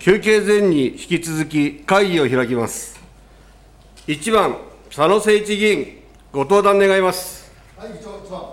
休憩前に引き続き会議を開きます。1番、佐野誠一議員、ご登壇願います。 はい、議長、1番。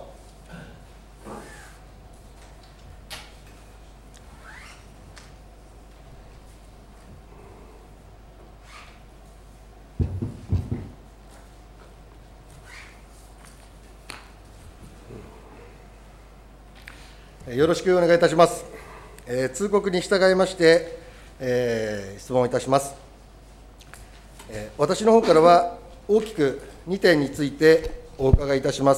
よろしくお願いいたします。通告に従いまして、質問いたします。私の方からは大きく2点についてお伺いいたします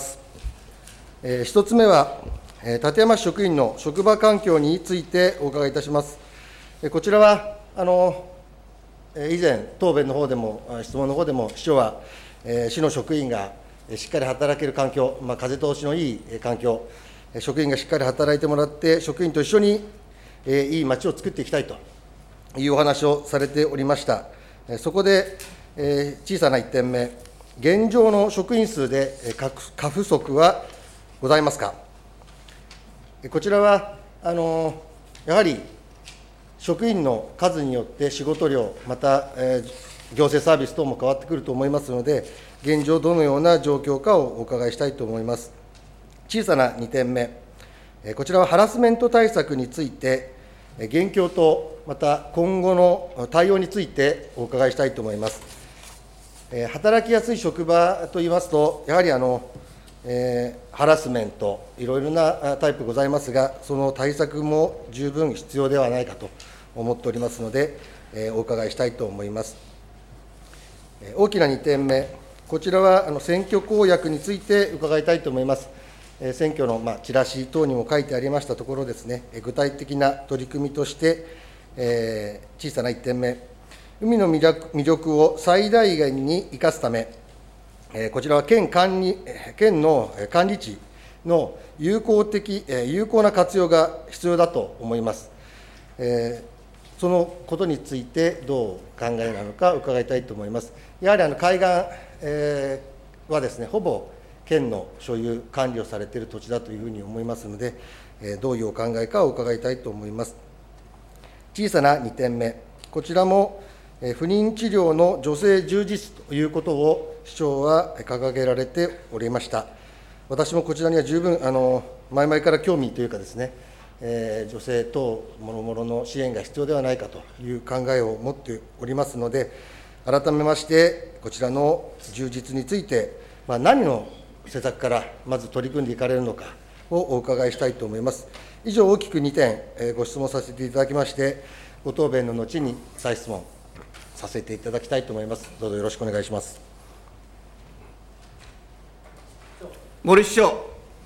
。1つ目は、館山市職員の職場環境についてお伺いいたします。こちらは以前、答弁の方でも、質問の方でも、市長は、市の職員がしっかり働ける環境、風通しのいい環境、職員がしっかり働いてもらって、職員と一緒にいい街を作っていきたいというお話をされておりました。そこで、小さな1点目、現状の職員数で過不足はございますか。こちらはやはり職員の数によって仕事量、また行政サービス等も変わってくると思いますので、現状、どのような状況かをお伺いしたいと思います。小さな2点目、こちらはハラスメント対策について、現況とまた今後の対応についてお伺いしたいと思います。働きやすい職場といいますと、やはりハラスメント、いろいろなタイプございますが、その対策も十分必要ではないかと思っておりますので、お伺いしたいと思います。大きな2点目、こちらは選挙公約について伺いたいと思います。選挙のチラシ等にも書いてありましたところですね、具体的な取り組みとして、小さな1点目、海の魅力を最大限に生かすため、こちらは県の管理地の有効な活用が必要だと思います。そのことについて、どうお考えなのか伺いたいと思います。やはり海岸はですね、ほぼ県の所有、管理をされている土地だというふうに思いますので、どういうお考えかを伺いたいと思います。小さな2点目、こちらも不妊治療の女性充実ということを市長は掲げられておりました。私もこちらには十分、前々から興味というかですね、女性等もろもろの支援が必要ではないかという考えを持っておりますので、改めまして、こちらの充実について、何の施策からまず取り組んでいかれるのかをお伺いしたいと思います。以上、大きく2点、ご質問させていただきまして、ご答弁の後に再質問させていただきたいと思います。どうぞよろしくお願いします。 森市長。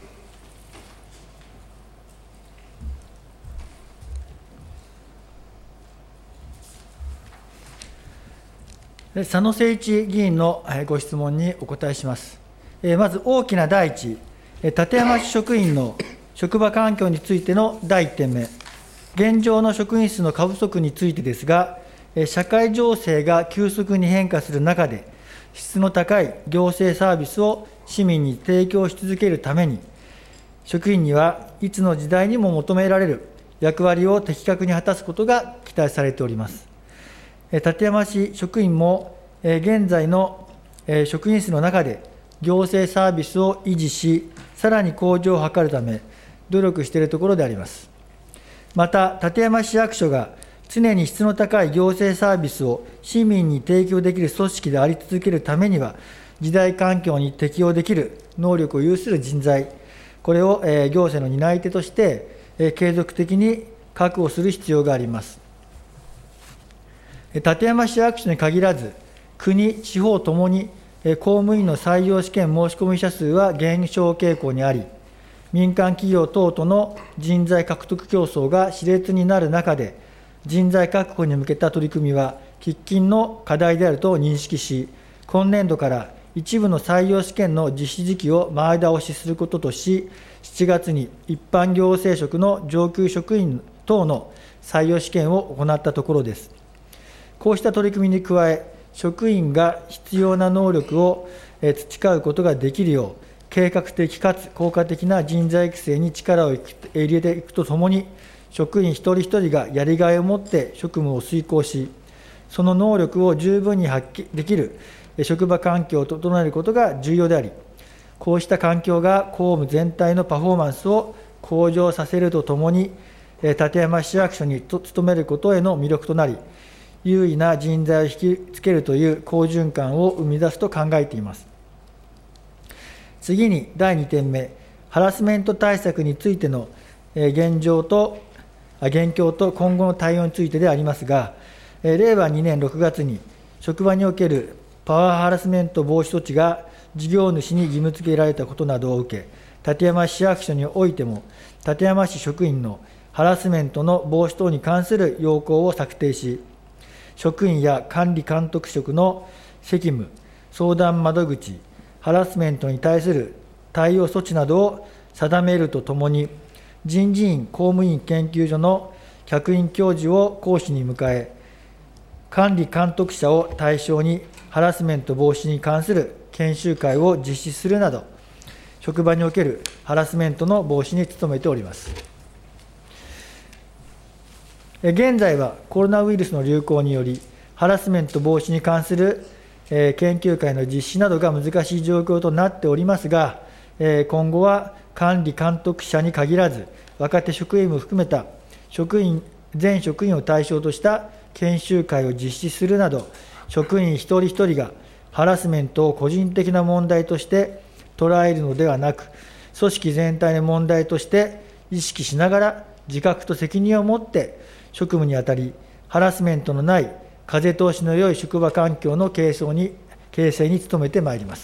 佐野誠一議員のご質問にお答えします。まず大きな第一、館山市職員の職場環境についての第1点目、現状の職員数の過不足についてですが、社会情勢が急速に変化する中で、質の高い行政サービスを市民に提供し続けるために、職員にはいつの時代にも求められる役割を的確に果たすことが期待されております。館山市職員も、現在の職員数の中で、行政サービスを維持し、さらに向上を図るため、努力しているところであります。また、館山市役所が常に質の高い行政サービスを市民に提供できる組織であり続けるためには、時代環境に適応できる能力を有する人材、これを行政の担い手として継続的に確保する必要があります。館山市役所に限らず、国、地方ともに公務員の採用試験申込者数は減少傾向にあり、民間企業等との人材獲得競争が熾烈になる中で、人材確保に向けた取り組みは喫緊の課題であると認識し、今年度から一部の採用試験の実施時期を前倒しすることとし、7月に一般行政職の上級職員等の採用試験を行ったところです。こうした取り組みに加え、職員が必要な能力を培うことができるよう、計画的かつ効果的な人材育成に力を入れていくとともに、 職員一人一人がやりがいを持って職務を遂行し、その能力を十分に発揮できる職場環境を整えることが重要であり、こうした環境が公務全体のパフォーマンスを向上させるとともに、館山市役所に勤めることへの魅力となり、優位な人材を引きつけるという好循環を生み出すと考えています。次に第2点目、ハラスメント対策についての現況と今後の対応についてでありますが、令和2年6月に職場におけるパワーハラスメント防止措置が事業主に義務付けられたことなどを受け、館山市役所においても、館山市職員のハラスメントの防止等に関する要項を策定し、職員や管理監督職の責務、相談窓口、ハラスメントに対する対応措置などを定めるとともに、人事院公務員研究所の客員教授を講師に迎え、管理監督者を対象にハラスメント防止に関する研修会を実施するなど、職場におけるハラスメントの防止に努めております。現在はコロナウイルスの流行により、ハラスメント防止に関する研究会の実施などが難しい状況となっておりますが、今後は管理監督者に限らず、若手職員も含めた全職員を対象とした研修会を実施するなど、職員一人一人がハラスメントを個人的な問題として捉えるのではなく、組織全体の問題として意識しながら、自覚と責任を持って職務に当たり、ハラスメントのない風通しの良い職場環境の形成に努めてまいります。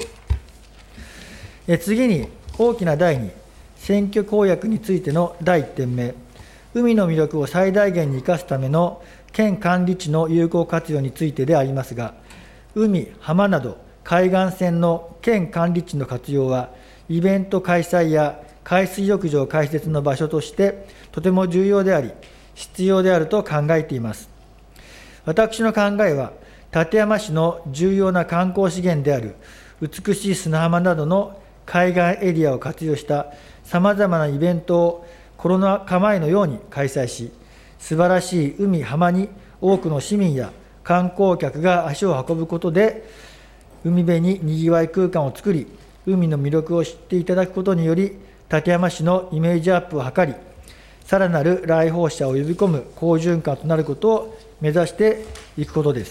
次に、大きな第2、選挙公約についての第1点目、海の魅力を最大限に生かすための県管理地の有効活用についてでありますが、海、浜など海岸線の県管理地の活用は、イベント開催や海水浴場開設の場所としてとても重要であり、必要であると考えています。私の考えは、館山市の重要な観光資源である美しい砂浜などの海岸エリアを活用したさまざまなイベントをコロナ禍前のように開催し、素晴らしい海、浜に多くの市民や観光客が足を運ぶことで、海辺ににぎわい空間を作り、海の魅力を知っていただくことにより、館山市のイメージアップを図り、さらなる来訪者を呼び込む好循環となることを目指していくことです。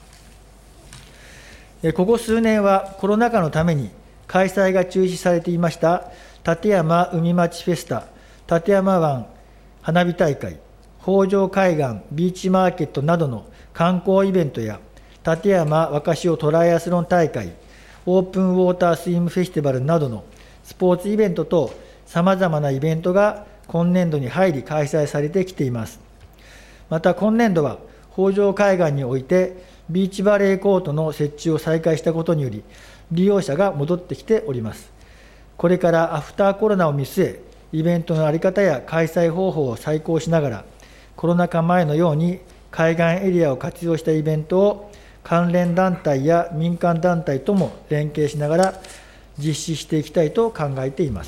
ここ数年はコロナ禍のために開催が中止されていました館山海町フェスタ、館山湾花火大会、北条海岸ビーチマーケットなどの観光イベントや、館山若潮トライアスロン大会、オープンウォータースイムフェスティバルなどのスポーツイベント等、さまざまなイベントが今年度に入り開催されてきています。また今年度は、北条海岸においてビーチバレーコートの設置を再開したことにより、利用者が戻ってきております。これからアフターコロナを見据え、イベントの在り方や開催方法を再考しながら、コロナ禍前のように海岸エリアを活用したイベントを関連団体や民間団体とも連携しながら実施していきたいと考えています。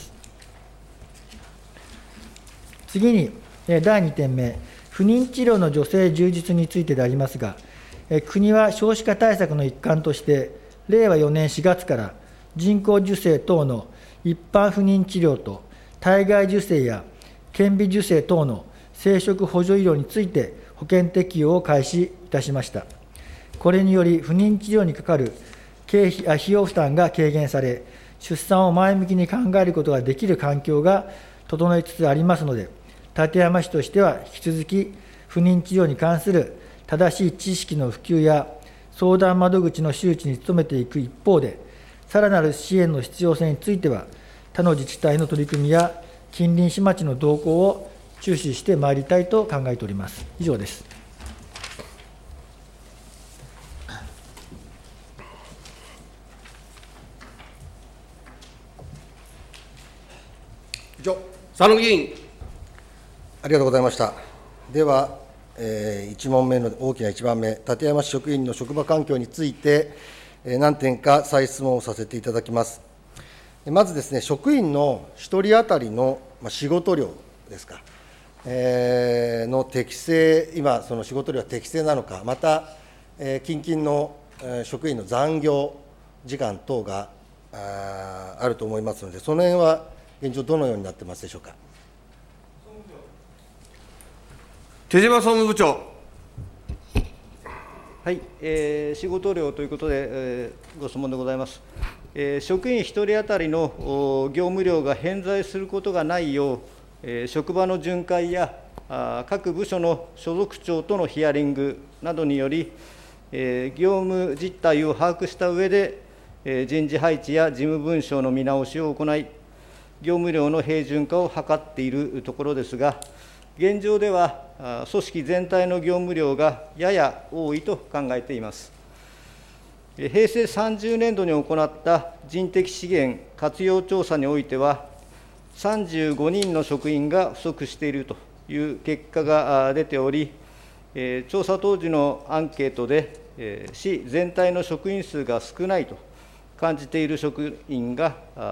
次に、第2点目、不妊治療の助成充実についてでありますが、国は少子化対策の一環として、令和4年4月から人工授精等の一般不妊治療と体外受精や顕微授精等の生殖補助医療について保険適用を開始いたしました。これにより、不妊治療にかかる費用負担が軽減され、出産を前向きに考えることができる環境が整いつつありますので、館山市としては引き続き、不妊治療に関する正しい知識の普及や相談窓口の周知に努めていく一方で、さらなる支援の必要性については、他の自治体の取り組みや近隣市町の動向を注視してまいりたいと考えております。以上です。 以上。 佐野議員。 ありがとうございました。では、1問目の大きな1番目、館山市職員の職場環境について、何点か再質問をさせていただきます。まずですね、職員の1人当たりの仕事量ですか、 の適正、今、その仕事量は適正なのか、また、近々の職員の残業時間等があると思いますので、その辺は現状、どのようになってますでしょうか。 手島総務部長。 はい、仕事量ということで、ご質問でございます。職員1人当たりの業務量が偏在することがないよう、職場の巡回や各部署の所属長とのヒアリングなどにより、業務実態を把握した上で、人事配置や事務文書の見直しを行い、業務量の平準化を図っているところですが、現状では組織全体の業務量がやや多いと考えています。平成30年度に行った人的資源活用調査においては、35人の職員が不足しているという結果が出ており、調査当時のアンケートで、市全体の職員数が少ないと感じている職員が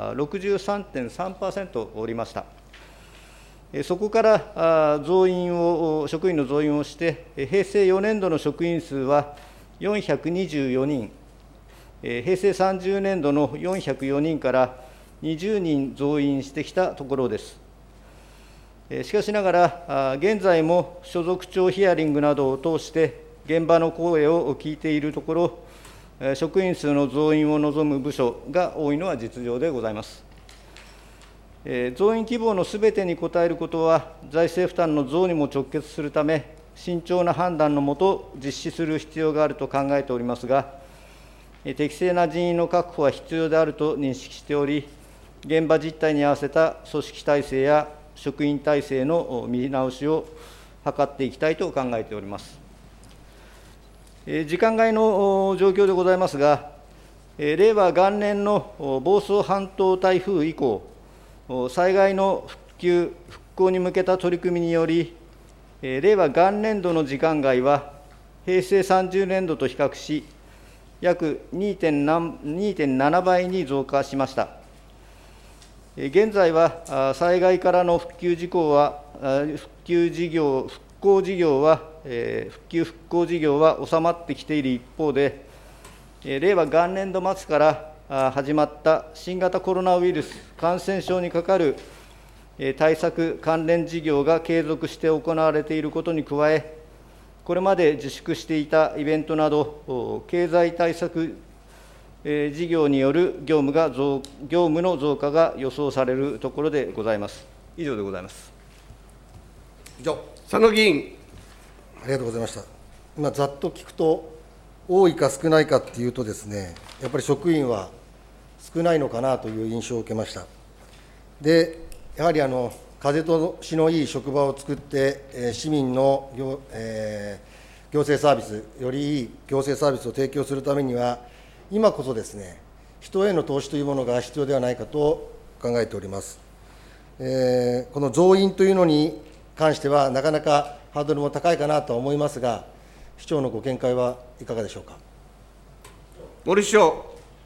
63.3% おりました。そこから職員の増員をして、平成4年度の職員数は424人、平成30年度の404人から20人増員してきたところです。しかしながら、現在も所属長ヒアリングなどを通して、現場の声を聞いているところ、職員数の増員を望む部署が多いのは実情でございます。増員希望のすべてに応えることは、財政負担の増にも直結するため、慎重な判断のもと、実施する必要があると考えておりますが、適正な人員の確保は必要であると認識しており、現場実態に合わせた組織体制や職員体制の見直しを図っていきたいと考えております。時間外の状況でございますが、令和元年の房総半島台風以降、災害の復旧・復興に向けた取り組みにより、令和元年度の時間外は、平成30年度と比較し、約 2.7 倍に増加しました。現在は、災害からの復旧事業は、復旧復興事業は収まってきている一方で、令和元年度末から始まった新型コロナウイルス感染症にかかる対策関連事業が継続して行われていることに加え、これまで自粛していたイベントなど、経済対策事業による業務の増加が予想されるところでございます。以上でございます。 以上。 佐野議員。 ありがとうございました。今、ざっと聞くと、多いか少ないかっていうとですね、やっぱり職員は少ないのかなという印象を受けました。で、やはり風通しのいい職場を作って、市民の行政サービス、よりいい行政サービスを提供するためには、今こそですね、人への投資というものが必要ではないかと考えております。この増員というのに関しては、なかなかハードルも高いかなとは思いますが、市長のご見解はいかがでしょうか。 森市長。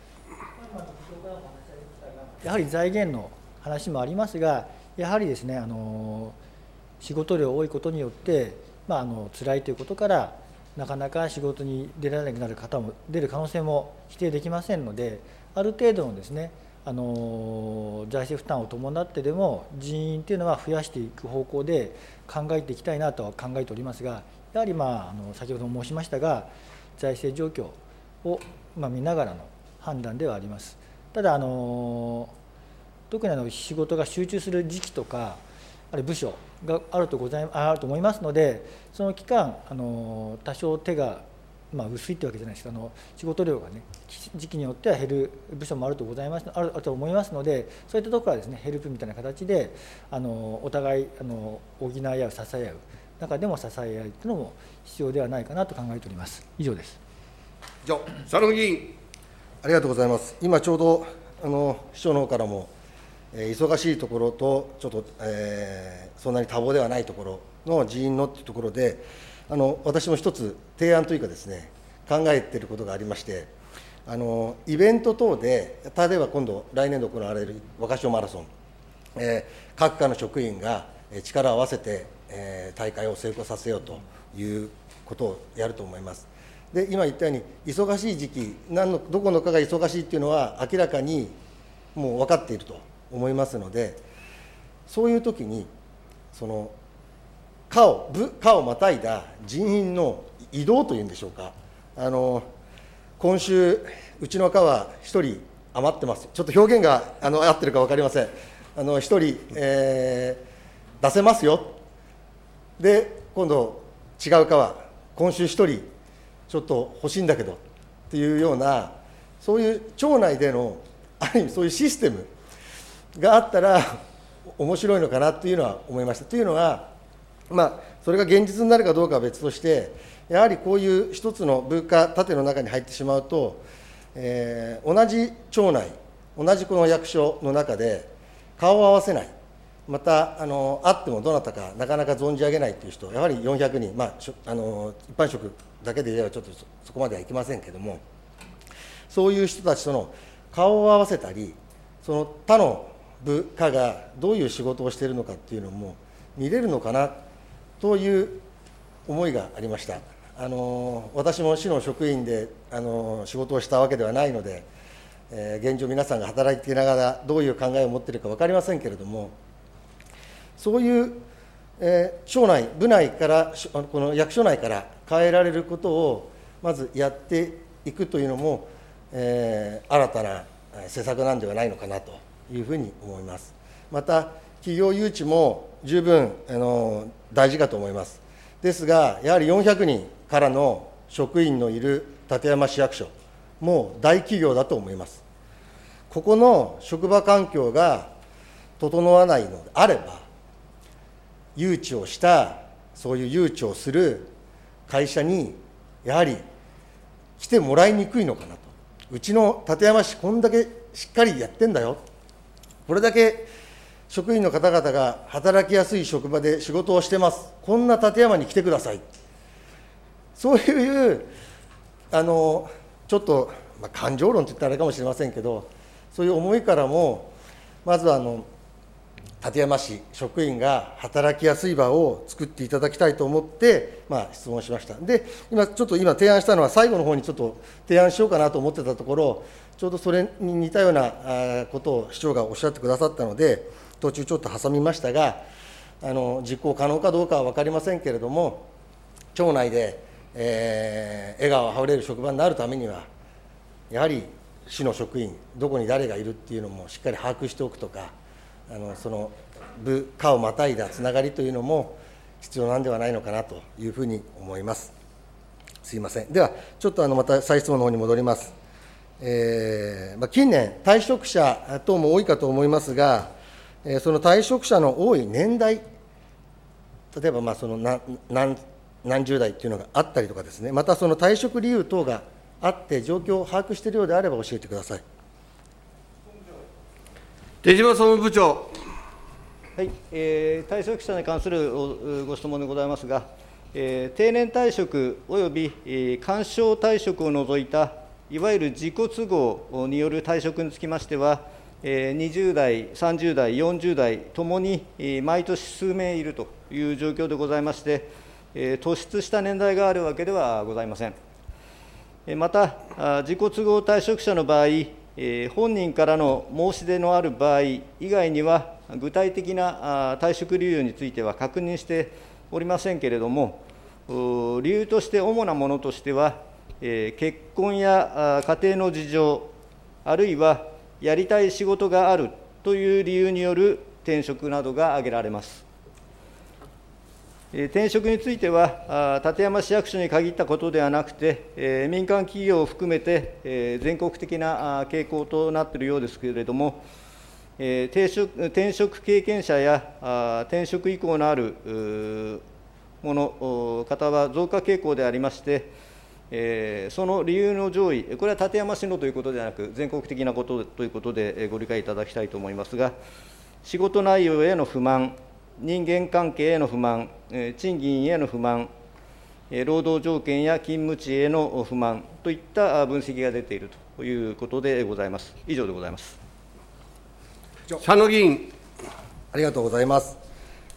やはり財源の話もありますが、やはりですね、仕事量多いことによって、辛いということから、なかなか仕事に出られなくなる方も出る可能性も否定できませんので、ある程度のですね、財政負担を伴ってでも、人員というのは増やしていく方向で考えていきたいなとは考えておりますが、やはり先ほども申しましたが、財政状況を見ながらの判断ではあります。ただ特に仕事が集中する時期とか、あるいは部署があると思いますので、その期間、多少手が、薄いってわけじゃないですけど、仕事量がね、時期によっては減る部署もあると思いますので、そういったところはですね、ヘルプみたいな形で、お互い補い合う、支え合う、中でも支え合いというのも必要ではないかなと考えております。以上です。 以上。 佐野議員。 ありがとうございます。今ちょうど市長の方からも、忙しいところと、ちょっと、そんなに多忙ではないところの人員のというところで、私も一つ提案というかですね、考えていることがありまして、イベント等で、例えば今度、来年度行われる若潮マラソン、各課の職員が力を合わせて、大会を成功させようということをやると思います。で、今言ったように、忙しい時期、どこの課が忙しいっていうのは、明らかにもう分かっていると思いますので、そういうときに、その課をまたいだ人員の移動というんでしょうか、今週、うちの課は1人余ってます、ちょっと表現が合ってるか分かりません、1人、出せますよ、で、今度、違う課は、今週1人、ちょっと欲しいんだけどっていうような、そういう町内での、ある意味、そういうシステムがあったら、面白いのかなというのは思いました。というのは、それが現実になるかどうかは別として、やはりこういう一つの文化盾の中に入ってしまうと、同じ町内、同じこの役所の中で顔を合わせない、また会ってもどなたかなかなか存じ上げないという人、やはり400人、一般職だけで言えばちょっとそこまではいきませんけれども、そういう人たちとの顔を合わせたり、その他の部下がどういう仕事をしているのかっていうのも見れるのかなという思いがありました。私も市の職員で仕事をしたわけではないので、現状皆さんが働いていながらどういう考えを持っているか分かりませんけれども、そういう、町内、部内から、この役所内から変えられることをまずやっていくというのも、新たな施策なんではないのかなというふうに思います。また、企業誘致も十分大事かと思います。ですが、やはり400人からの職員のいる館山市役所、もう大企業だと思います。ここの職場環境が整わないのであれば、誘致をした、そういう誘致をする会社に、やはり来てもらいにくいのかなと。うちの館山市、こんだけしっかりやってんだよ。これだけ職員の方々が働きやすい職場で仕事をしてます。こんな館山に来てください。そういう、ちょっと、感情論といったらあれかもしれませんけど、そういう思いからも、まず館山市職員が働きやすい場を作っていただきたいと思って、質問しました。で、今提案したのは、最後の方にちょっと提案しようかなと思ってたところ、ちょうどそれに似たようなことを市長がおっしゃってくださったので、途中ちょっと挟みましたが、実行可能かどうかは分かりませんけれども、町内で、笑顔あふれる職場になるためには、やはり市の職員、どこに誰がいるっていうのもしっかり把握しておくとか、その部下をまたいだつながりというのも必要なんではないのかなというふうに思います。すいません。では、ちょっとまた再質問の方に戻ります。近年、退職者等も多いかと思いますが、その退職者の多い年代、例えばその何十代というのがあったりとかですね、またその退職理由等があって、状況を把握しているようであれば教えてください。 手島総務部長。 はい、退職者に関するご質問でございますが、定年退職および勧奨退職を除いた、いわゆる自己都合による退職につきましては、20代、30代、40代ともに毎年数名いるという状況でございまして、突出した年代があるわけではございません。また、自己都合退職者の場合、本人からの申し出のある場合以外には、具体的な退職理由については確認しておりませんけれども、理由として主なものとしては、結婚や家庭の事情、あるいはやりたい仕事があるという理由による転職などが挙げられます。転職については、館山市役所に限ったことではなくて、民間企業を含めて、全国的な傾向となっているようですけれども、転職経験者や転職意向のある方は増加傾向でありまして、その理由の上位、これは館山市のということではなく、全国的なことということでご理解いただきたいと思いますが、仕事内容への不満、人間関係への不満、賃金への不満、労働条件や勤務地への不満といった分析が出ているということでございます。以上でございます。 佐野議員。 ありがとうございます。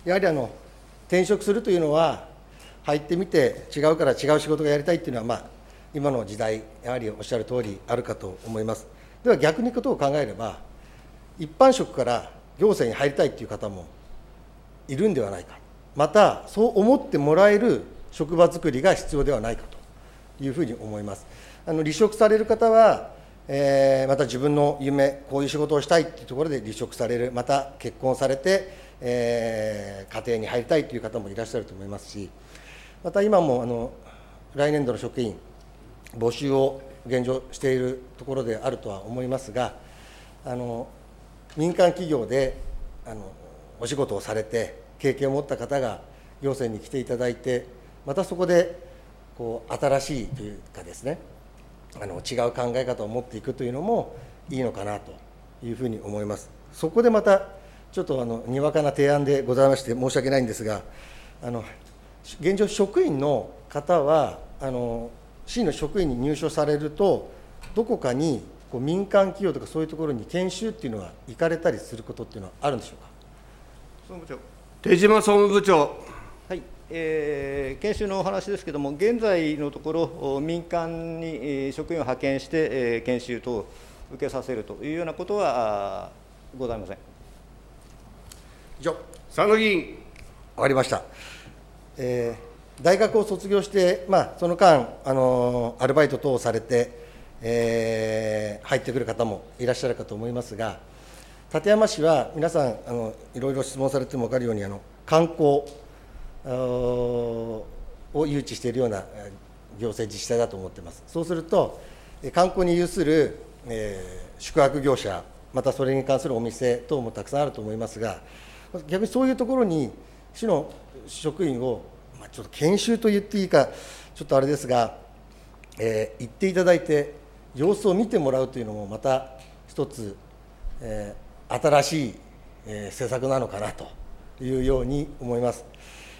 やはり転職するというのは、入ってみて、違うから違う仕事がやりたいっていうのは、今の時代、やはりおっしゃる通りあるかと思います。では逆にことを考えれば、一般職から行政に入りたいという方もいるんではないか、また、そう思ってもらえる職場作りが必要ではないかというふうに思います。離職される方は、また自分の夢、こういう仕事をしたいというところで離職される、また結婚されて、家庭に入りたいという方もいらっしゃると思いますし、また今も来年度の職員、募集を現状しているところであるとは思いますが、民間企業でお仕事をされて、経験を持った方が行政に来ていただいて、またそこで新しいというかですね、違う考え方を持っていくというのもいいのかなというふうに思います。そこでまた、ちょっとにわかな提案でございまして、申し訳ないんですが、現状、職員の方は、市の職員に入所されると、どこかに民間企業とかそういうところに研修っていうのは行かれたりすることっていうのはあるんでしょうか。 総務長。手島総務部長。 はい、研修のお話ですけれども、現在のところ、民間に職員を派遣して、研修等を受けさせるというようなことはございません。 以上。 佐野議員。 終わりました。大学を卒業して、その間アルバイト等をされて、入ってくる方もいらっしゃるかと思いますが、館山市は皆さんいろいろ質問されても分かるように観光を誘致しているような行政自治体だと思っています。そうすると、観光に有する、宿泊業者、またそれに関するお店等もたくさんあると思いますが、逆にそういうところに市の職員を、ちょっと研修と言っていいか、ちょっとあれですが、行っていただいて、様子を見てもらうというのも、また一つ、新しい、施策なのかなというように思います。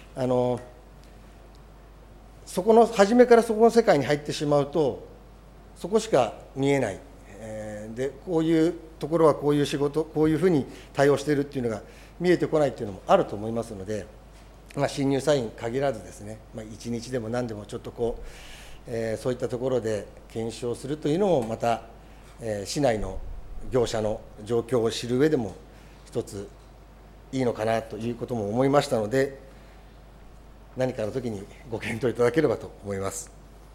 そこの初めからそこの世界に入ってしまうと、そこしか見えない、でこういうところはこういう仕事、こういうふうに対応しているっていうのが見えてこないというのもあると思いますので、新入社員限らずですね、1日でも何でもちょっとそういったところで検証するというのも、また、市内の業者の状況を知る上でも、一ついいのかなということも思いましたので、何かの時にご検討いただければと思います。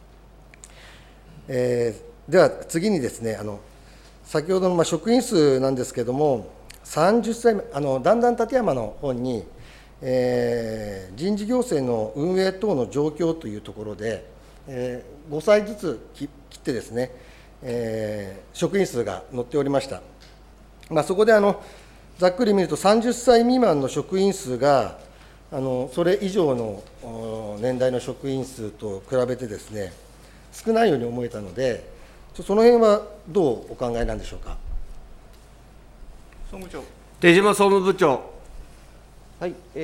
では次にですね、先ほどの職員数なんですけれども、30歳目、だんだん館山の方に、人事行政の運営等の状況というところで、5歳ずつ切ってですね、職員数が載っておりました。そこでざっくり見ると、30歳未満の職員数が、それ以上の年代の職員数と比べてですね、少ないように思えたので、その辺はどうお考えなんでしょうか。 総務長。手島総務部長。 はい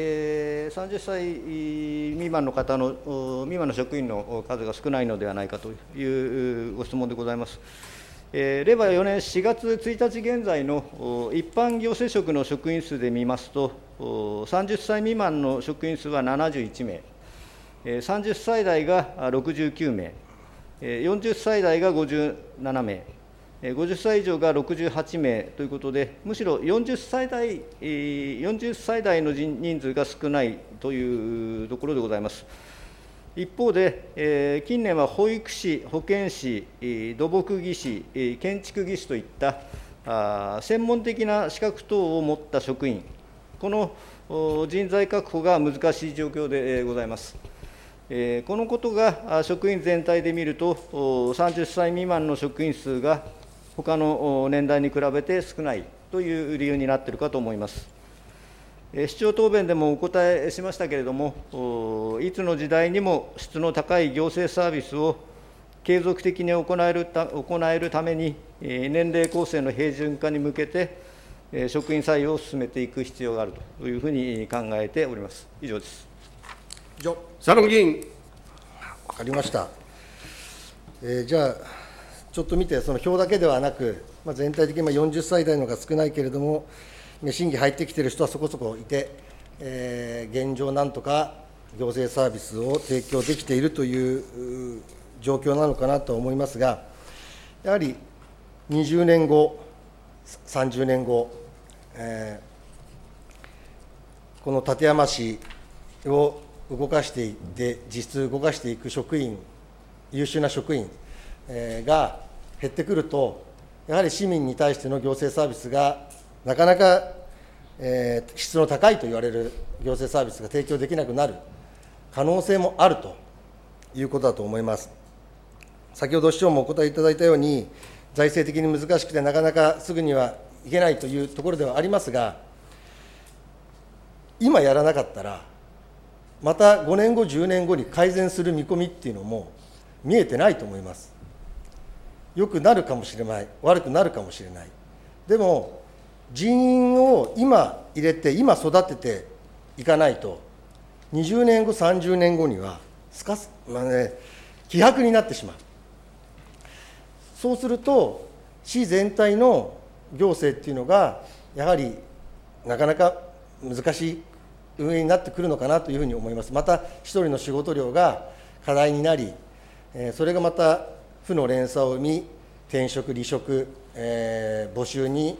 、30歳未満の方の、未満の職員の数が少ないのではないかというご質問でございます。令和4年4月1日現在の一般行政職の職員数で見ますと、30歳未満の職員数は71名、30歳代が69名、40歳代が57名、50歳以上が68名ということで、むしろ40歳代の人数が少ないというところでございます。一方で、近年は保育士、保健師、土木技師、建築技師といった専門的な資格等を持った職員、この人材確保が難しい状況でございます。このことが職員全体で見ると、30歳未満の職員数が他の年代に比べて少ないという理由になっているかと思います。市長答弁でもお答えしましたけれども、いつの時代にも質の高い行政サービスを継続的に行えるために、年齢構成の平準化に向けて、職員採用を進めていく必要があるというふうに考えております。以上です。 佐野議員。 分かりました。じゃあ、ちょっと見て、その表だけではなく、全体的に40歳代のが少ないけれども、審議入ってきている人はそこそこいて、 現状、なんとか行政サービスを提供できているという状況なのかなと思いますが、やはり20年後、30年後、この館山市を動かしていって、実質動かしていく職員、優秀な職員が減ってくると、やはり市民に対しての行政サービスがなかなか質の高いと言われる行政サービスが提供できなくなる可能性もあるということだと思います。先ほど市長もお答えいただいたように、財政的に難しくて、なかなかすぐにはいけないというところではありますが、今やらなかったら、また5年後、10年後に改善する見込みっていうのも見えてないと思います。良くなるかもしれない、悪くなるかもしれない。でも、人員を今入れて、今育てていかないと、20年後、30年後には希薄になってしまう。そうすると、市全体の行政っていうのが、やはりなかなか難しい運営になってくるのかなというふうに思います。また、一人の仕事量が課題になり、それがまた負の連鎖を生み、転職、離職、募集に、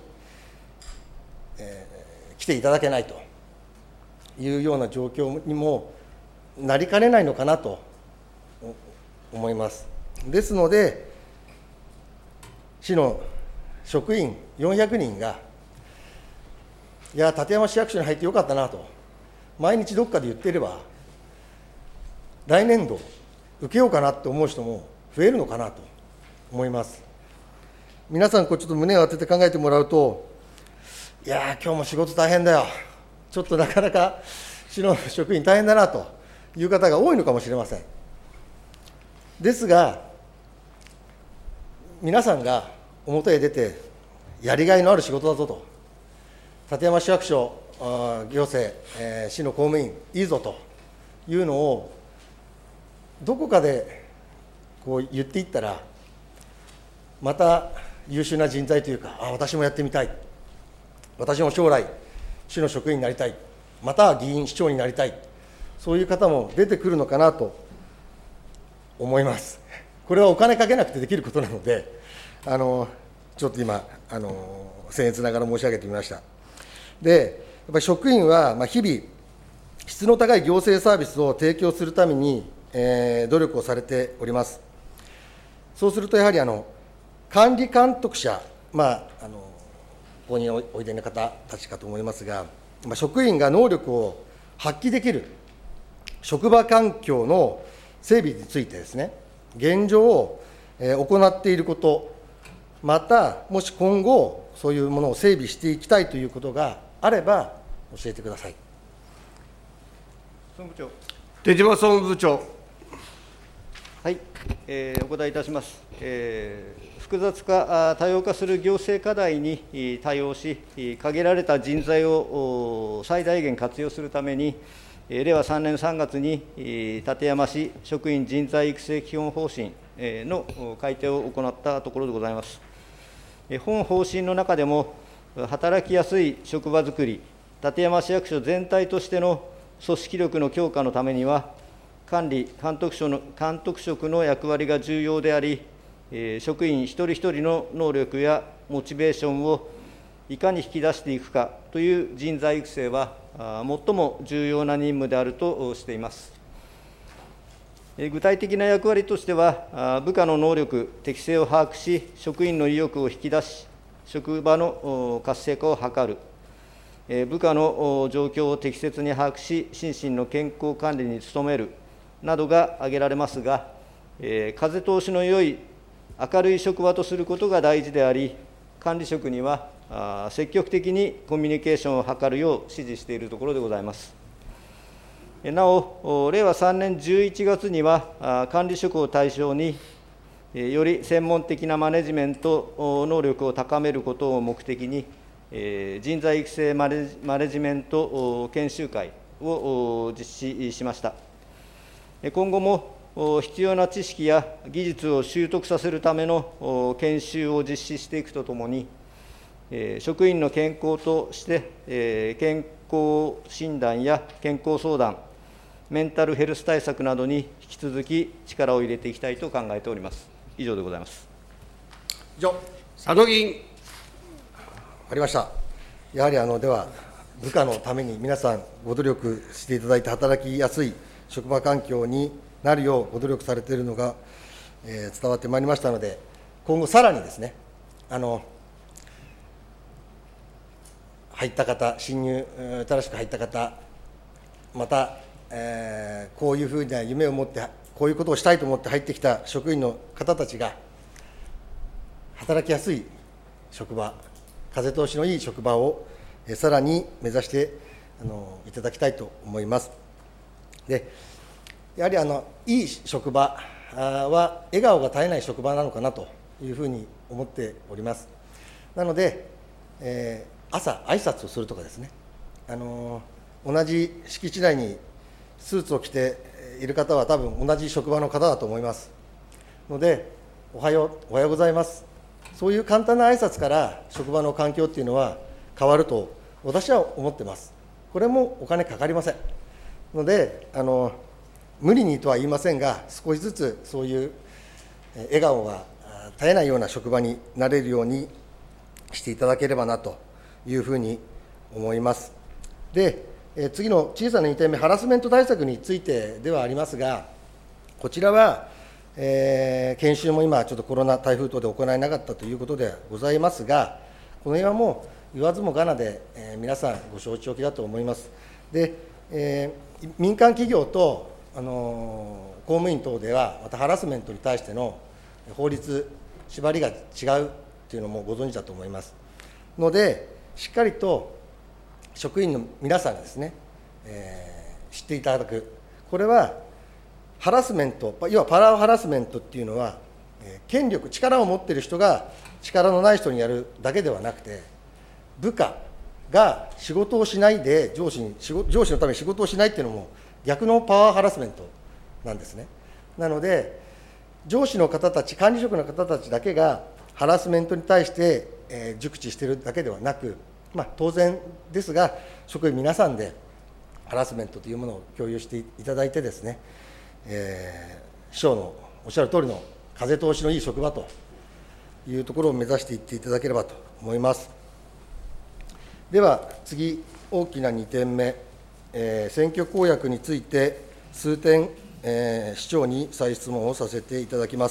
来ていただけないというような状況にもなりかねないのかなと思います。ですので、市の職員400人が、いや、館山市役所に入ってよかったなと、毎日どっかで言っていれば、来年度、受けようかなって思う人も増えるのかなと思います。皆さん、ちょっと胸を当てて考えてもらうと、いやー、今日も仕事大変だよ、ちょっとなかなか市の職員大変だなという方が多いのかもしれません。ですが、皆さんが表へ出て、やりがいのある仕事だぞと、館山市役所、行政、市の公務員、いいぞというのを、どこかでこう言っていったら、また優秀な人材というか、私もやってみたい、私も将来、市の職員になりたい、または議員、市長になりたい、そういう方も出てくるのかなと思います。これはお金かけなくてできることなので、ちょっと今、僭越ながら申し上げてみました。で、やっぱり職員は日々、質の高い行政サービスを提供するために、努力をされております。そうすると、やはり管理監督者、ここにおいでの方たちかと思いますが、職員が能力を発揮できる職場環境の整備についてですね、現状を行っていること、また、もし今後、そういうものを整備していきたいということがあれば、教えてください。 総務部長。 手嶋総務部長。 はい、お答えいたします。複雑化、多様化する行政課題に対応し、限られた人材を最大限活用するために、令和3年3月に館山市職員人材育成基本方針の改定を行ったところでございます。本方針の中でも、働きやすい職場づくり、館山市役所全体としての組織力の強化のためには、管理・監督職の役割が重要であり、職員一人一人の能力やモチベーションをいかに引き出していくかという人材育成は、最も重要な任務であるとしています。具体的な役割としては、部下の能力、適性を把握し、職員の意欲を引き出し、職場の活性化を図る、部下の状況を適切に把握し、心身の健康管理に努めるなどが挙げられますが、風通しの良い明るい職場とすることが大事であり、管理職には積極的にコミュニケーションを図るよう指示しているところでございます。なお、令和3年11月には、管理職を対象に、より専門的なマネジメント能力を高めることを目的に、人材育成マネジメント研修会を実施しました。今後も必要な知識や技術を習得させるための研修を実施していくとともに、職員の健康として、健康康診断や健康相談、メンタルヘルス対策などに引き続き力を入れていきたいと考えております。以上でございます。 以上、 佐野議員。 分かりました。やはりでは、部下のために皆さん、ご努力していただいて、働きやすい職場環境になるようご努力されているのが、伝わってまいりましたので、今後さらにですね、入った方、新入、新しく入った方、また、こういうふうな夢を持って、こういうことをしたいと思って入ってきた職員の方たちが、働きやすい職場、風通しのいい職場をさらに目指していただきたいと思います。で、やはりいい職場は笑顔が絶えない職場なのかなというふうに思っております。なので、朝、挨拶をするとかですね、同じ敷地内にスーツを着ている方は、多分同じ職場の方だと思いますので、おはようございます、そういう簡単な挨拶から職場の環境っていうのは変わると私は思ってます。これもお金かかりませんので、無理にとは言いませんが、少しずつそういう笑顔が絶えないような職場になれるようにしていただければなというふうに思います。で、次の小さな2点目、ハラスメント対策についてではありますが、こちらは、研修も今、ちょっとコロナ、台風等で行えなかったということでございますが、この辺はもう言わずもがなで、皆さんご承知おきだと思います。で、民間企業と公務員等では、またハラスメントに対しての法律、縛りが違うというのもご存知だと思いますので、しっかりと職員の皆さんがですね、知っていただく、これはハラスメント、要はパワーハラスメントっていうのは、権力、力を持っている人が力のない人にやるだけではなくて、部下が仕事をしないで上司のために仕事をしないっていうのも、逆のパワーハラスメントなんですね。なので、上司の方たち、管理職の方たちだけがハラスメントに対して、熟知しているだけではなく、当然ですが、職員皆さんでハラスメントというものを共有していただいてですね、師匠のおっしゃる通りの風通しのいい職場というところを目指していっていただければと思います。では次、大きな2点目、選挙公約について数点、市長に再質問をさせていただきます。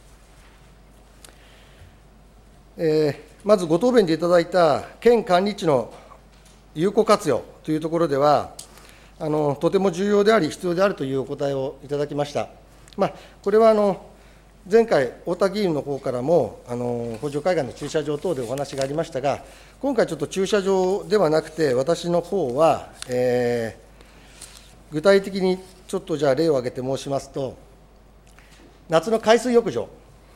まずご答弁でいただいた県管理地の有効活用というところでは、とても重要であり、必要であるというお答えをいただきました。これは前回、太田議員の方からも、北条海岸の駐車場等でお話がありましたが、今回ちょっと駐車場ではなくて、私の方は、具体的にちょっとじゃあ例を挙げて申しますと、夏の海水浴場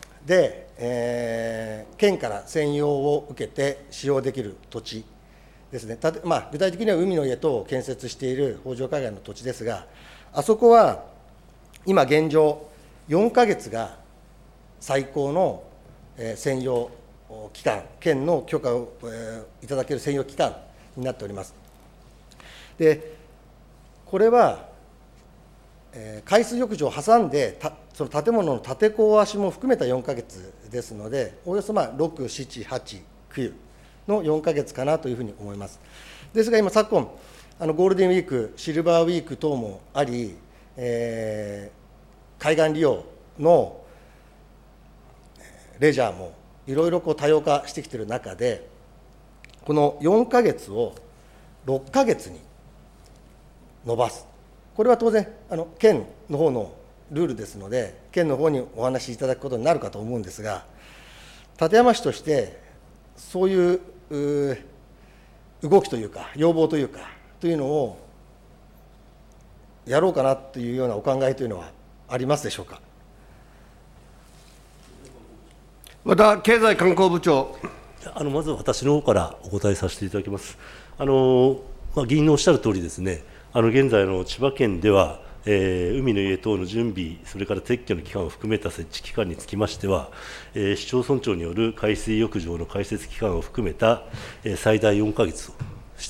で、県から占用を受けて使用できる土地ですね、具体的には海の家等を建設している北条海岸の土地ですが、あそこは今現状、4か月が最高の占用期間、県の許可をいただける占用期間になっております。で、これは海水浴場を挟んで、その建物の建て壊しも含めた4か月ですので、およそ6、7、8、9の4か月かなというふうに思います。ですが、今、昨今、ゴールデンウィーク、シルバーウィーク等もあり、海岸利用のレジャーもいろいろ多様化してきている中で、この4か月を6か月に延ばす、これは当然、県の方のルールですので、県の方にお話しいただくことになるかと思うんですが、館山市として、そういう動きというか、要望というか、というのをやろうかなというようなお考えというのはありますでしょうか。 また、経済観光部長。 まず私の方からお答えさせていただきます。議員のおっしゃるとおりですね、現在の千葉県では、海の家等の準備、それから撤去の期間を含めた設置期間につきましては、市町村長による海水浴場の開設期間を含めた最大4か月をして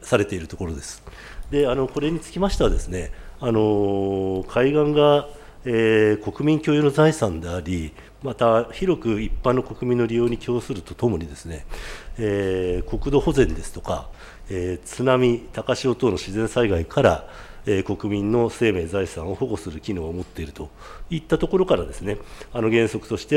されているところです。でこれにつきましてはですね、海岸が、国民共有の財産であり、また広く一般の国民の利用に供するとともにですね、国土保全ですとか、津波、高潮等の自然災害から、国民の生命、財産を保護する機能を持っているといったところからですね、原則として、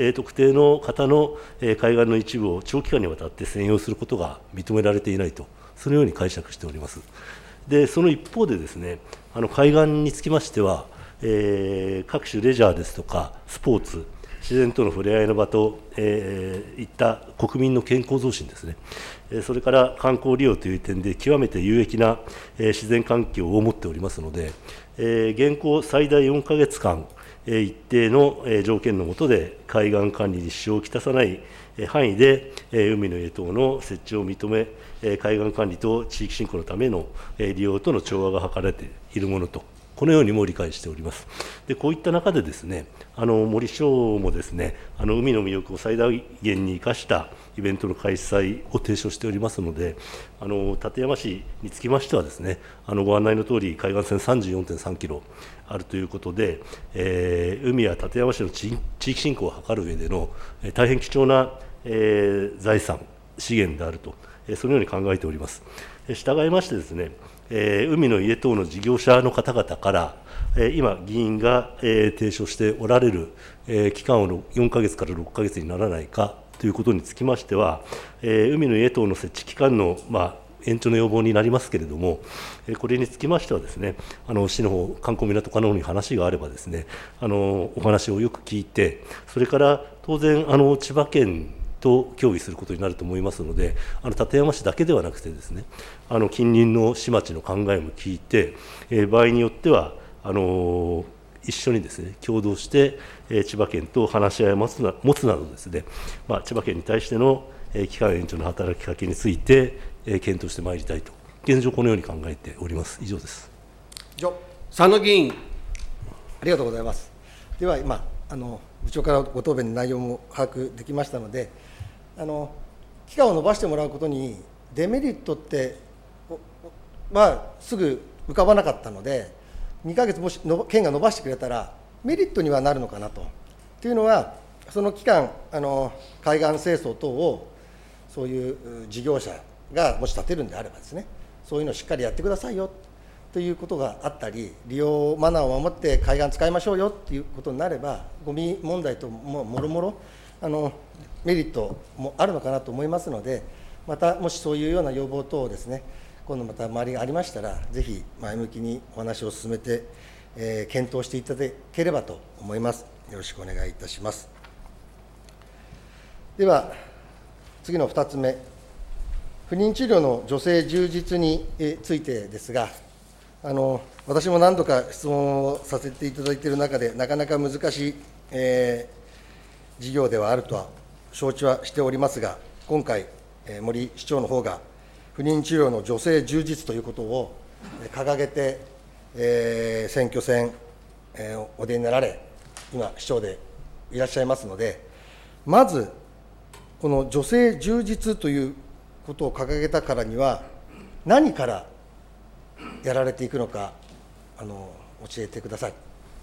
特定の方の、海岸の一部を長期間にわたって占用することが認められていないと、そのように解釈しております。でその一方でですね、海岸につきましては、各種レジャーですとかスポーツ、自然との触れ合いの場と、いった国民の健康増進ですね、それから観光利用という点で極めて有益な、自然環境を持っておりますので、現行最大4ヶ月間、一定の条件の下で海岸管理に支障をきたさない範囲で海の家等の設置を認め、海岸管理と地域振興のための利用との調和が図られているものと、このようにも理解しております。でこういった中でですね、森町もですね、海の魅力を最大限に生かしたイベントの開催を提唱しておりますので、館山市につきましてはですね、ご案内のとおり海岸線 34.3 キロあるということで、海や館山市の地域振興を図る上での大変貴重な、財産資源であると、そのように考えております。従いましてですね、海の家等の事業者の方々から、今、議員が提唱しておられる期間を4ヶ月から6ヶ月にならないかということにつきましては、海の家等の設置期間の、延長の要望になりますけれども、これにつきましてはですね、市の方、観光港課の方に話があればですね、お話をよく聞いて、それから当然、千葉県と協議することになると思いますので、館山市だけではなくてですね、近隣の市町の考えも聞いて、場合によっては一緒にですね共同して千葉県と話し合いを持つなどですね、千葉県に対しての期間延長の働きかけについて検討してまいりたいと、現状このように考えております。以上です。 佐野議員。 ありがとうございます。では今部長からご答弁の内容も把握できましたので、期間を延ばしてもらうことにデメリットってすぐ浮かばなかったので、2ヶ月もし県が延ばしてくれたらメリットにはなるのかなと。というのは、その期間海岸清掃等をそういう事業者がもし立てるんであればですね、そういうのをしっかりやってくださいよということがあったり、利用マナーを守って海岸使いましょうよということになれば、ゴミ問題ともろもろメリットもあるのかなと思いますので、またもしそういうような要望等をですね、今度また周りがありましたら、ぜひ前向きにお話を進めて、検討していただければと思います。よろしくお願いいたします。では、次の2つ目、不妊治療の助成充実についてですが、私も何度か質問をさせていただいている中で、なかなか難しい、事業ではあるとは承知はしておりますが、今回、森市長の方が、不妊治療の助成充実ということを掲げて、選挙戦、お出になられ、今、市長でいらっしゃいますので、まず、この助成充実ということを掲げたからには、何からやられていくのか、教えてください。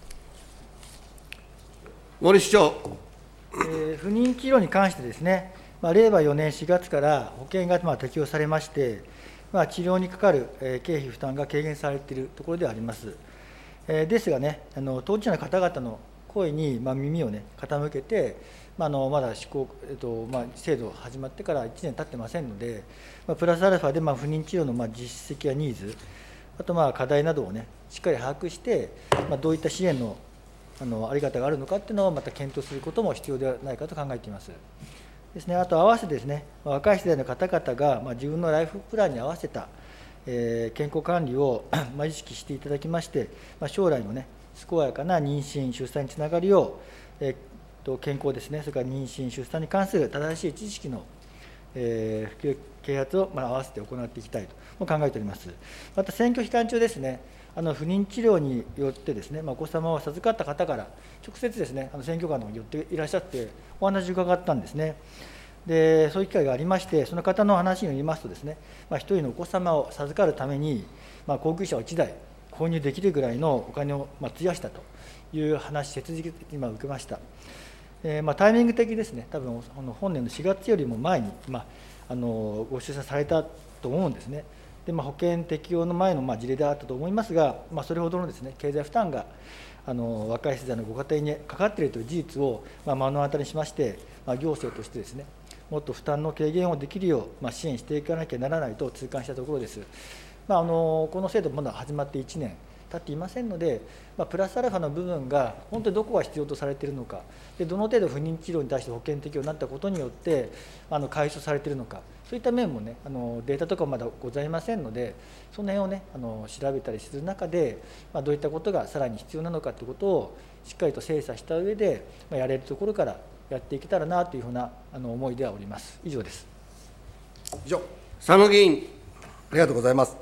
森市長。 不妊治療に関してですね、令和4年4月から保険が適用されまして、治療にかかる経費負担が軽減されているところではあります。ですがね、当事者の方々の声に耳を傾けて、まだ施行、制度始まってから1年経ってませんので、プラスアルファで不妊治療の実績やニーズ、あと課題などをしっかり把握して、どういった支援のあり方があるのかっていうのをまた検討することも必要ではないかと考えています。ですね、あと合わせてですね、若い世代の方々が自分のライフプランに合わせた健康管理を意識していただきまして、将来の健やかな妊娠、出産につながるよう、健康ですね、それから妊娠、出産に関する正しい知識の普及啓発を合わせて行っていきたいと考えております。また選挙期間中ですね、不妊治療によってですね、お子様を授かった方から直接ですね、選挙カーの方に寄っていらっしゃってお話を伺ったんですね。 でそういう機会がありまして、その方の話によりますとですね、1人のお子様を授かるために、高級車を1台購入できるぐらいのお金を費やしたという話、手続き今受けました。タイミング的ですね、多分本年の4月よりも前に、ご出産されたと思うんですね。で保険適用の前の事例であったと思いますが、それほどのですね、経済負担が若い世代のご家庭にかかっているという事実を目の当たりにしまして、行政としてですね、もっと負担の軽減をできるよう支援していかなきゃならないと痛感したところです。この制度まだ始まって1年経っていませんので、プラスアルファの部分が本当にどこが必要とされているのか、でどの程度不妊治療に対して保険適用になったことによって解消されているのか、そういった面もね、データとかもまだございませんので、その辺をね調べたりする中で、どういったことがさらに必要なのかということをしっかりと精査した上で、やれるところからやっていけたらなというふうな思いではおります。以上です。 以上、 佐野議員。 ありがとうございます。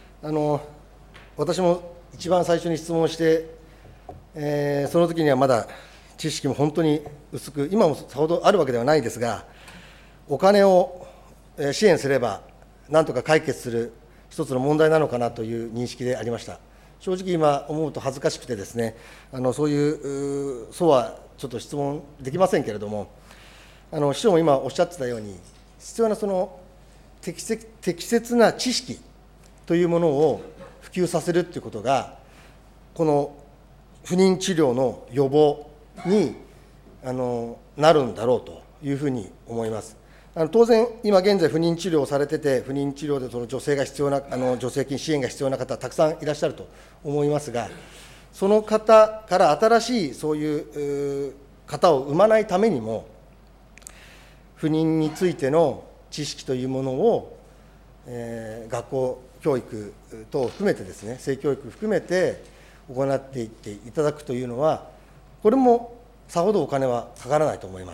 私も一番最初に質問して、その時にはまだ知識も本当に薄く、今もさほどあるわけではないですが、お金を支援すれば、なんとか解決する一つの問題なのかなという認識でありました。正直、今思うと恥ずかしくてですね、そうはちょっと質問できませんけれども、市長も今おっしゃってたように、必要な適切な知識というものを普及させるということが、この不妊治療の予防になるんだろうというふうに思います。当然、今現在、不妊治療をされてて、不妊治療で女性が必要な助成金支援が必要な方、たくさんいらっしゃると思いますが、その方から新しいそういう方を生まないためにも、不妊についての知識というものを、学校教育等を含めてですね、性教育含めて行っていっていただくというのは、これもさほどお金はかからないと思います。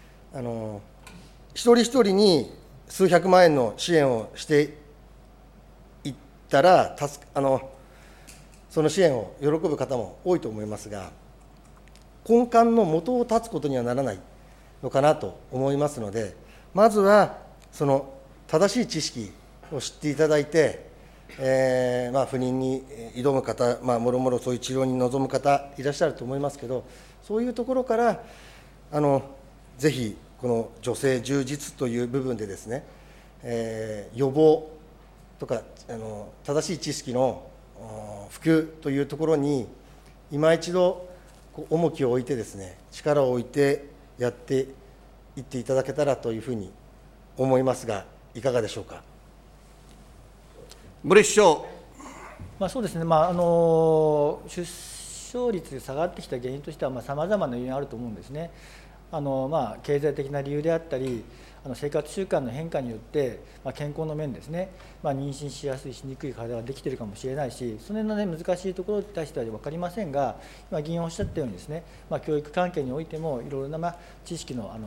一人一人に数百万円の支援をしていったら、その支援を喜ぶ方も多いと思いますが、根幹の元を断つことにはならないのかなと思いますので、まずはその正しい知識を知っていただいて、不妊に挑む方、もろもろそういう治療に臨む方いらっしゃると思いますけど、そういうところからぜひこの女性充実という部分でですね、予防とか正しい知識の普及というところに今一度重きを置いてですね、力を置いてやっていっていただけたらというふうに思いますが、いかがでしょうか。 森市長。 そうですね、出生率が下がってきた原因としては、さまざまな要因あると思うんですね。経済的な理由であったり、生活習慣の変化によって、健康の面ですね、妊娠しやすい、しにくい体ができているかもしれないし、その辺の、難しいところに対しては分かりませんが、今、議員おっしゃったようにですね、教育関係においても、いろいろな、知識の、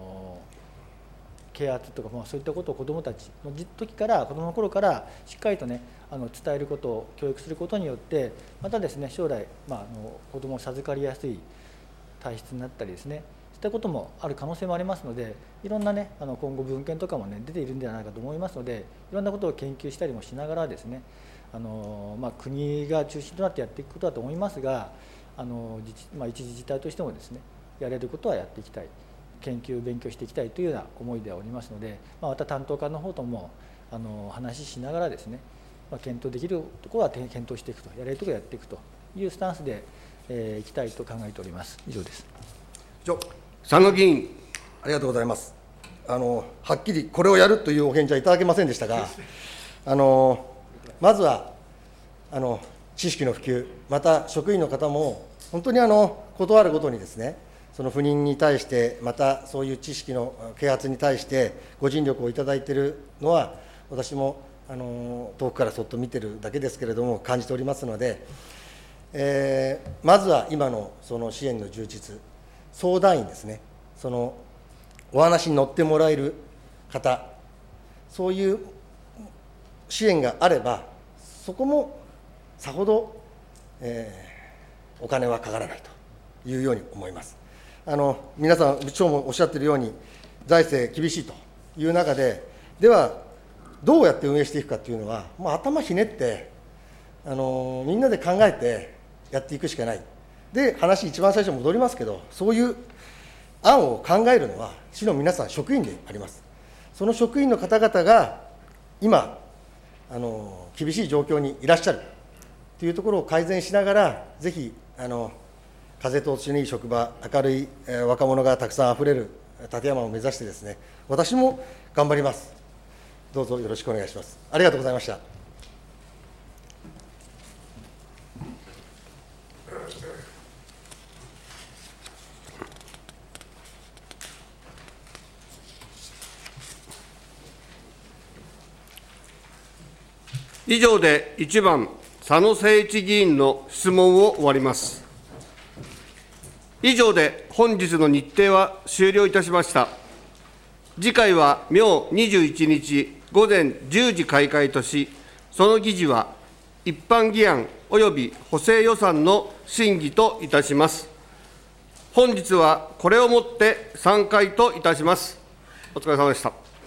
啓発とか、そういったことを子どもたちの時から、子どもの頃からしっかりとね、伝えることを、教育することによって、またですね、将来、子どもを授かりやすい体質になったりですね、そういったこともある可能性もありますので、いろんなね、今後文献とかもね、出ているんではないかと思いますので、いろんなことを研究したりもしながらですね、国が中心となってやっていくことだと思いますが、一自治体としてもですね、やれることはやっていきたい。研究、勉強していきたいというような思いではおりますので、また担当課の方とも話ししながらですね、検討できるところは検討していくと、やれるところはやっていくというスタンスでいきたいと考えております。以上です。 佐野議員。 ありがとうございます。はっきりこれをやるというお返事はいただけませんでしたが、まずは知識の普及、また職員の方も、本当にことあるごとにですね、その不妊に対して、またそういう知識の啓発に対して、ご尽力をいただいているのは、私も遠くからそっと見てるだけですけれども、感じておりますので、まずは今のその支援の充実、相談員ですね、そのお話に乗ってもらえる方、そういう支援があれば、そこもさほど、お金はかからないというように思います。皆さん、部長もおっしゃっているように、 財政厳しいという中で、では、どうやって運営していくかというのは、もう頭ひねって、みんなで考えてやっていくしかない。で、話、一番最初に戻りますけど、そういう案を考えるのは、市の皆さん、職員であります。その職員の方々が、今、厳しい状況にいらっしゃるというところを改善しながら、ぜひ、風通しのいい職場、明るい若者がたくさんあふれる館山を目指してですね、私も頑張ります。どうぞよろしくお願いします。ありがとうございました。 以上で1番、佐野誠一議員の質問を終わります。以上で本日の日程は終了いたしました。次回は明21日午前10時開会とし、その議事は一般議案および補正予算の審議といたします。本日はこれをもって散会といたします。お疲れ様でした。